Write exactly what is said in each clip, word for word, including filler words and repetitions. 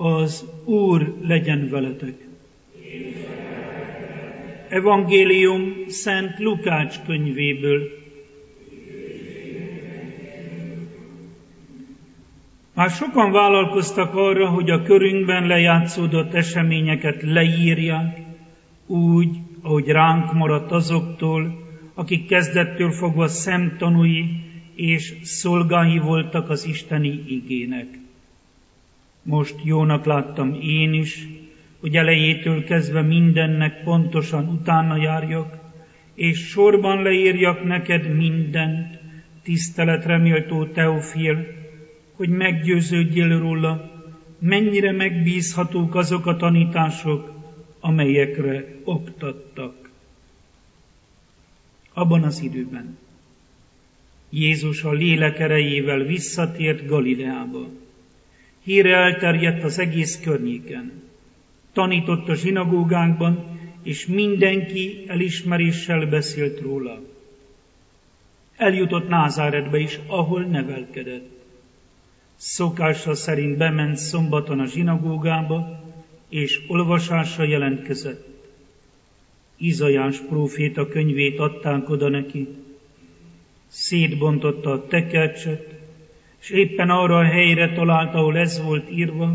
Az Úr legyen veletek. Evangélium Szent Lukács könyvéből. Már sokan vállalkoztak arra, hogy a körünkben lejátszódott eseményeket leírják, úgy, ahogy ránk maradt azoktól, akik kezdettől fogva szemtanúi és szolgái voltak az isteni igének. Most jónak láttam én is, hogy elejétől kezdve mindennek pontosan utána járjak, és sorban leírjak neked mindent, tiszteletre méltó Teofil, hogy meggyőződjél róla, mennyire megbízhatók azok a tanítások, amelyekre oktattak. Abban az időben Jézus a lélek erejével visszatért Galileába. Híre elterjedt az egész környéken. Tanított a zsinagógákban, és mindenki elismeréssel beszélt róla. Eljutott Názáretbe is, ahol nevelkedett. Szokása szerint bement szombaton a zsinagógába, és olvasásra jelentkezett. Izaiás próféta könyvét adták oda neki. Szétbontotta a tekercset, és éppen arra a helyre talált, ahol ez volt írva: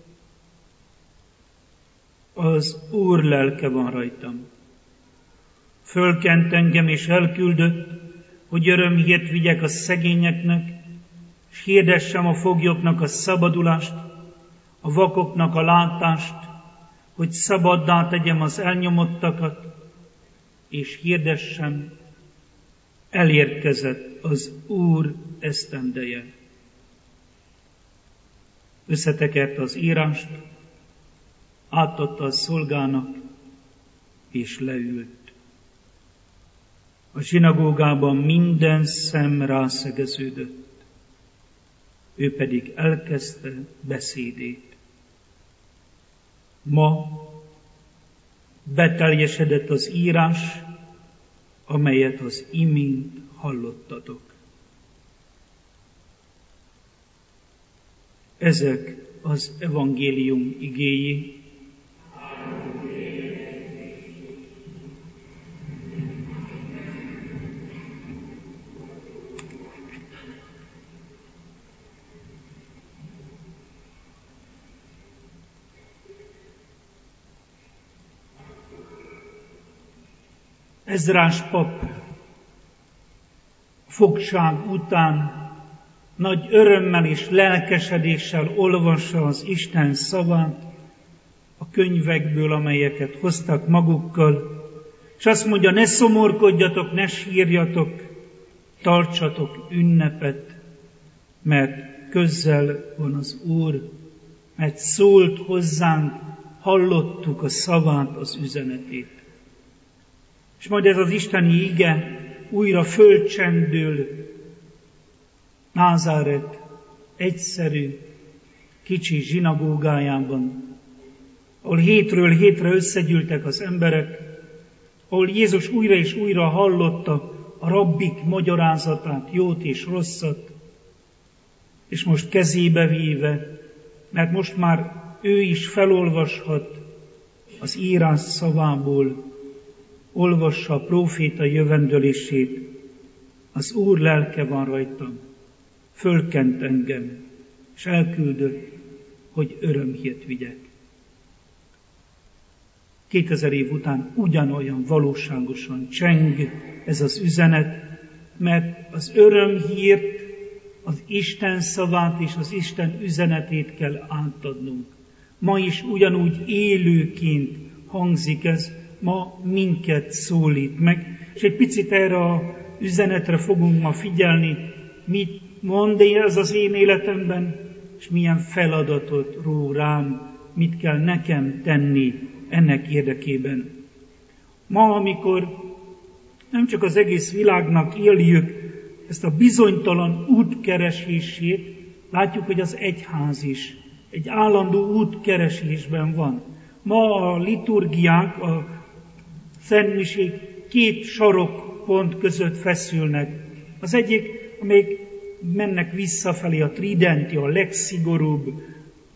az Úr lelke van rajtam. Fölkent engem és elküldött, hogy örömhírt vigyek a szegényeknek, és hirdessem a foglyoknak a szabadulást, a vakoknak a látást, hogy szabaddá tegyem az elnyomottakat, és hirdessem, elérkezett az Úr esztendeje. Összetekerte az írást, átadta a szolgának, és leült. A zsinagógában minden szem rászegeződött. Ő pedig elkezdte beszédét. Ma beteljesedett az írás, amelyet az imént hallottatok. Ezek az evangélium igéi. Ezrás pap fogság után nagy örömmel és lelkesedéssel olvassa az Isten szavát a könyvekből, amelyeket hoztak magukkal, és azt mondja: ne szomorkodjatok, ne sírjatok, tartsatok ünnepet, mert közel van az Úr, mert szólt hozzánk, hallottuk a szavát, az üzenetét. És majd ez az isteni ige újra fölcsendül Názáret egyszerű, kicsi zsinagógájában, ahol hétről hétre összegyűltek az emberek, ahol Jézus újra és újra hallotta a rabbik magyarázatát, jót és rosszat, és most kezébe véve, mert most már ő is felolvashat az írás szavából, olvassa a próféta jövendölését: az Úr lelke van rajtam, fölkent engem, és elküldött, hogy örömhírt vigyek. Kétezer év után ugyanolyan valóságosan cseng ez az üzenet, mert az örömhírt, az Isten szavát és az Isten üzenetét kell átadnunk. Ma is ugyanúgy élőként hangzik ez, ma minket szólít meg, és egy picit erre az üzenetre fogunk ma figyelni, mit mond ez az én életemben, és milyen feladatot ró rám, mit kell nekem tenni ennek érdekében. Ma, amikor nem csak az egész világnak éljük ezt a bizonytalan útkeresését, látjuk, hogy az egyház is egy állandó útkeresésben van. Ma a liturgiák, a szentmisék két sarokpont között feszülnek. Az egyik, amelyik mennek visszafelé, a tridenti, a legszigorúbb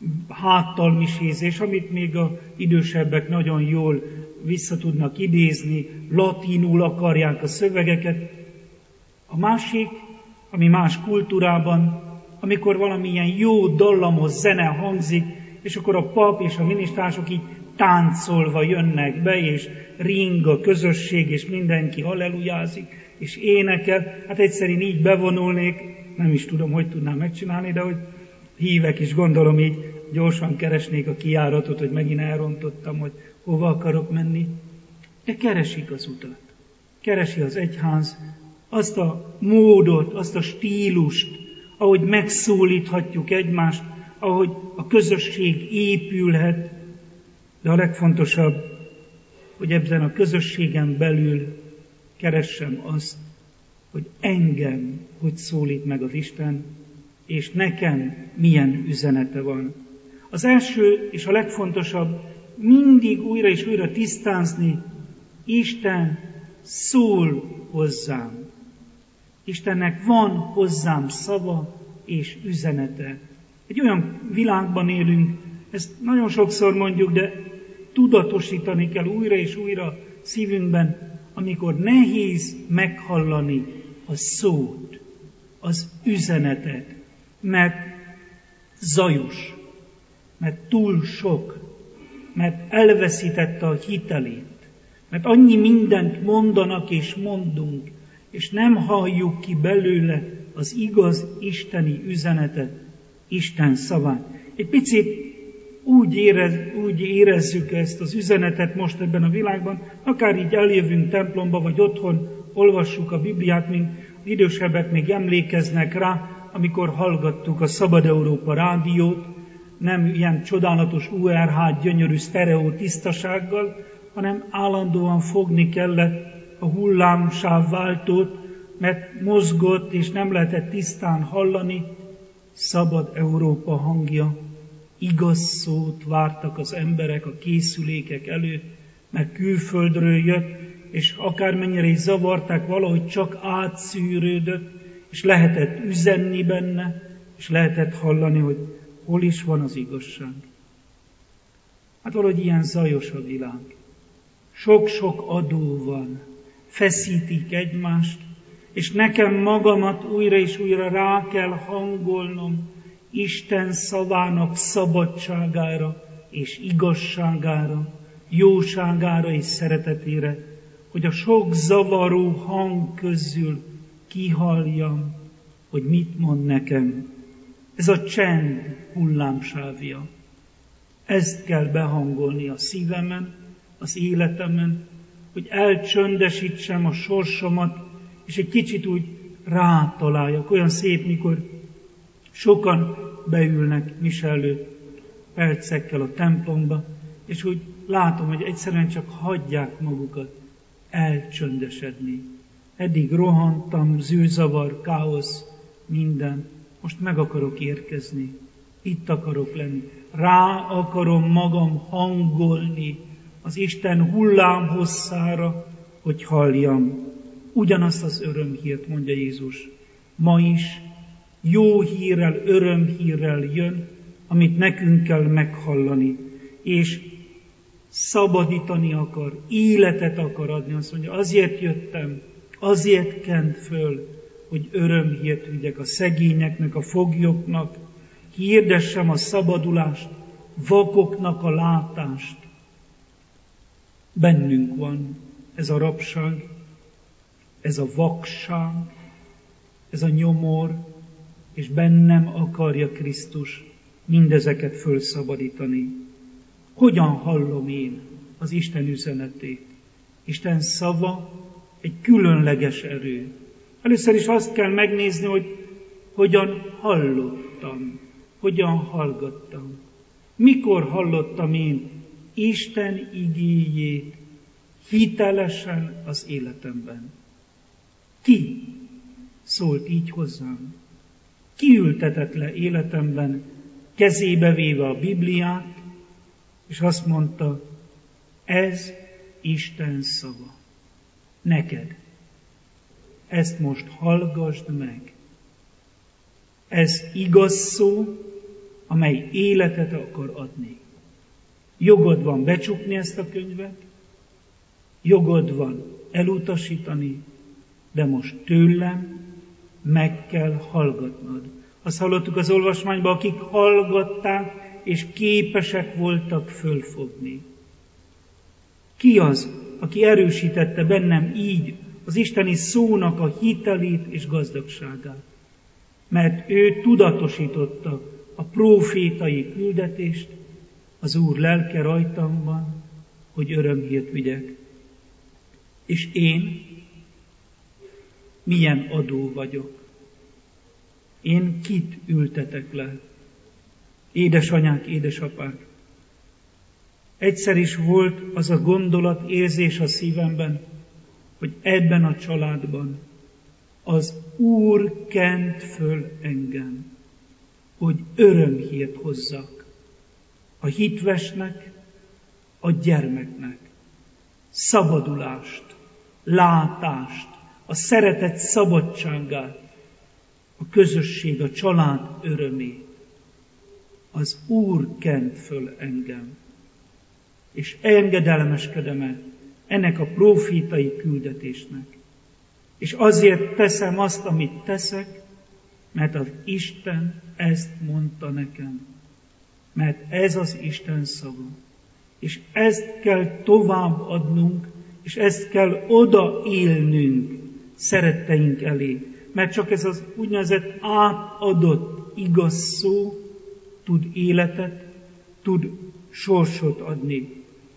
háttal misézés, amit még az idősebbek nagyon jól vissza tudnak idézni, latinul akarják a szövegeket. A másik, ami más kultúrában, amikor valamilyen jó dallamos zene hangzik, és akkor a pap és a minisztránsok így táncolva jönnek be, és ring a közösség, és mindenki hallelujázik, és énekel. Hát egyszer én így bevonulnék, nem is tudom, hogy tudnám megcsinálni, de hogy hívek is, gondolom így gyorsan keresnék a kijáratot, hogy megint elrontottam, hogy hova akarok menni. De keresik az utat. Keresi az egyház azt a módot, azt a stílust, ahogy megszólíthatjuk egymást, ahogy a közösség épülhet, de a legfontosabb, hogy ebben a közösségen belül keressem azt, hogy engem hogy szólít meg az Isten, és nekem milyen üzenete van. Az első és a legfontosabb mindig újra és újra tisztázni, Isten szól hozzám. Istennek van hozzám szava és üzenete. Egy olyan világban élünk, ezt nagyon sokszor mondjuk, de tudatosítani kell újra és újra szívünkben, amikor nehéz meghallani a szót, az üzenetet, mert zajos, mert túl sok, mert elveszítette a hitelét, mert annyi mindent mondanak és mondunk, és nem halljuk ki belőle az igaz isteni üzenetet, Isten szavát. Egy picit úgy, érez, úgy érezzük ezt az üzenetet most ebben a világban, akár így eljövünk templomba, vagy otthon olvassuk a Bibliát, mint idősebbek még emlékeznek rá, amikor hallgattuk a Szabad Európa rádiót, nem ilyen csodálatos u er há gyönyörű sztereó tisztasággal, hanem állandóan fogni kellett a hullámsávváltót, mert mozgott és nem lehetett tisztán hallani. Szabad Európa hangja. Igaz szót vártak az emberek a készülékek előtt, mert külföldről jött, és akármennyire is zavarták, valahogy csak átszűrődött, és lehetett üzenni benne, és lehetett hallani, hogy hol is van az igazság. Hát valahogy ilyen zajos a világ. Sok-sok adó van, feszítik egymást, és nekem magamat újra és újra rá kell hangolnom Isten szavának szabadságára és igazságára, jóságára és szeretetére, hogy a sok zavaró hang közül kihalljam, hogy mit mond nekem. Ez a csend hullámsávja. Ezt kell behangolni a szívemen, az életemen, hogy elcsöndesítsem a sorsomat, és egy kicsit úgy rátaláljak. Olyan szép, mikor sokan beülnek mise előtt percekkel a templomba, és úgy látom, hogy egyszerűen csak hagyják magukat elcsöndesedni. Eddig rohantam, zűrzavar, káosz, minden. Most meg akarok érkezni. Itt akarok lenni. Rá akarom magam hangolni az Isten hullámhosszára, hogy halljam. Ugyanazt az örömhírt, mondja Jézus. Ma is jó hírrel, örömhírrel jön, amit nekünk kell meghallani. És szabadítani akar, életet akar adni. Azt mondja, azért jöttem, azért kent föl, hogy örömhírt vigyek a szegényeknek, a foglyoknak, hirdessem a szabadulást, vakoknak a látást. Bennünk van ez a rabság, ez a vakság, ez a nyomor, és bennem akarja Krisztus mindezeket fölszabadítani. Hogyan hallom én az Isten üzenetét? Isten szava egy különleges erő. Először is azt kell megnézni, hogy hogyan hallottam, hogyan hallgattam. Mikor hallottam én Isten igéjét hitelesen az életemben? Ki szólt így hozzám? Ki ültetett le életemben, kezébe véve a Bibliát, és azt mondta, ez Isten szava. Neked. Ezt most hallgasd meg. Ez igaz szó, amely életet akar adni. Jogod van becsukni ezt a könyvet, jogod van elutasítani, de most tőlem meg kell hallgatnod. Azt hallottuk az olvasmányban, akik hallgatták, és képesek voltak fölfogni. Ki az, aki erősítette bennem így az isteni szónak a hitelét és gazdagságát? Mert ő tudatosította a prófétai küldetést, az Úr lelke rajtam van, hogy örömhírt vigyek. És én milyen adó vagyok? Én kit ültetek le? Édesanyák, édesapák. Egyszer is volt az a gondolat, érzés a szívemben, hogy ebben a családban az Úr kent föl engem, hogy örömhírt hozzak a hitvesnek, a gyermeknek, szabadulást, látást, a szeretet szabadságát, a közösség, a család örömét. Az Úr kent föl engem, és engedelmeskedem ennek a prófétai küldetésnek. És azért teszem azt, amit teszek, mert az Isten ezt mondta nekem. Mert ez az Isten szava. És ezt kell tovább adnunk, és ezt kell odaélnünk szeretteink elé. Mert csak ez az úgynevezett átadott igaz szó tud életet, tud sorsot adni.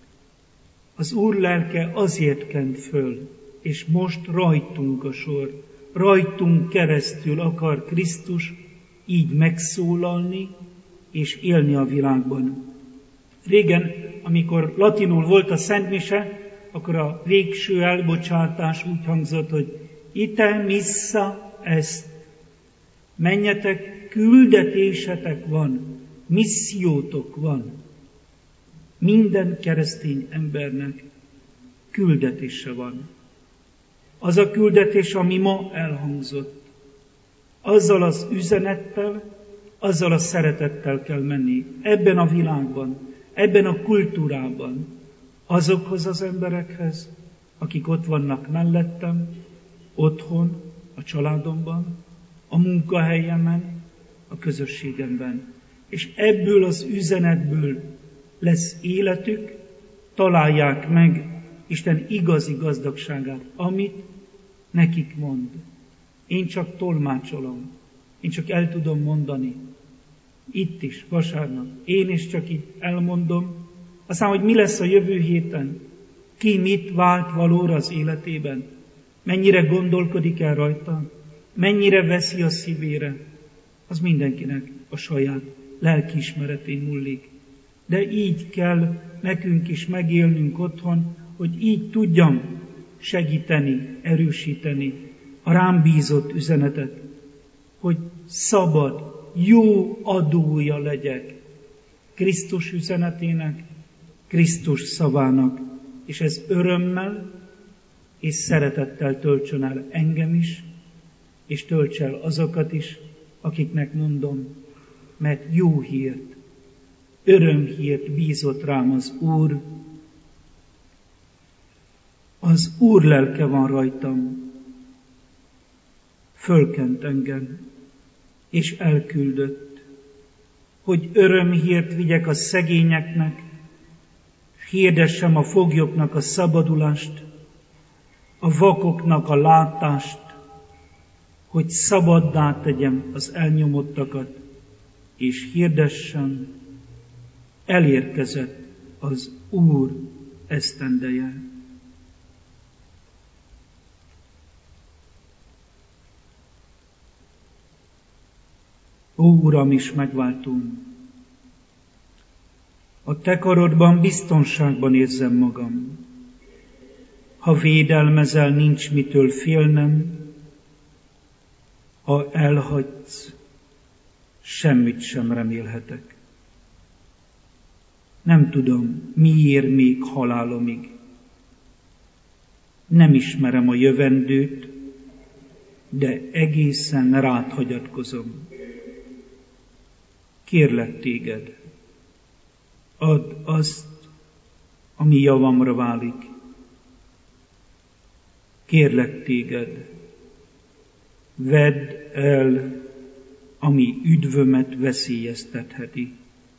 Az Úr lelke azért kent föl, és most rajtunk a sor, rajtunk keresztül akar Krisztus így megszólalni és élni a világban. Régen, amikor latinul volt a Szentmise, akkor a végső elbocsátás úgy hangzott, hogy ite missa est. Menjetek, küldetésetek van, missziótok van. Minden keresztény embernek küldetése van. Az a küldetés, ami ma elhangzott, azzal az üzenettel, azzal a szeretettel kell menni ebben a világban, ebben a kultúrában, azokhoz az emberekhez, akik ott vannak mellettem, otthon, a családomban, a munkahelyemen, a közösségemben. És ebből az üzenetből lesz életük, találják meg Isten igazi gazdagságát, amit nekik mond. Én csak tolmácsolom, én csak el tudom mondani. Itt is, vasárnap, én is csak itt elmondom. Aztán, hogy mi lesz a jövő héten, ki mit vált valóra az életében, mennyire gondolkodik el rajta, mennyire veszi a szívére, az mindenkinek a saját lelkiismeretén múlik. De így kell nekünk is megélnünk otthon, hogy így tudjam segíteni, erősíteni a rám bízott üzenetet, hogy szabad, jó adója legyek Krisztus üzenetének, Krisztus szavának, és ez örömmel és szeretettel töltsön el engem is, és tölts el azokat is, akiknek mondom, mert jó hírt, örömhírt bízott rám az Úr. Az Úr lelke van rajtam, fölkent engem, és elküldött, hogy örömhírt vigyek a szegényeknek, hirdessem a foglyoknak a szabadulást, a vakoknak a látást, hogy szabaddá tegyem az elnyomottakat, és hirdessem, elérkezett az Úr esztendeje. Ó, Uram is megváltom, a Te karodban biztonságban érzem magam. Ha védelmezel, nincs mitől félnem, ha elhagysz, semmit sem remélhetek. Nem tudom, miért még halálomig. Nem ismerem a jövendőt, de egészen rád hagyatkozom. kérlek téged, add azt, ami javamra válik. Kérlek téged, vedd el, ami üdvömet veszélyeztetheti.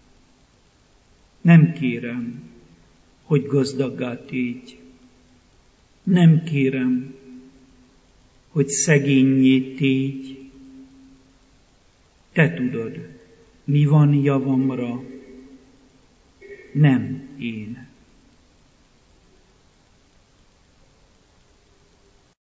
Nem kérem, hogy gazdaggá tégy. Nem kérem, hogy szegénnyé tégy. Te tudod, mi van javamra, nem én.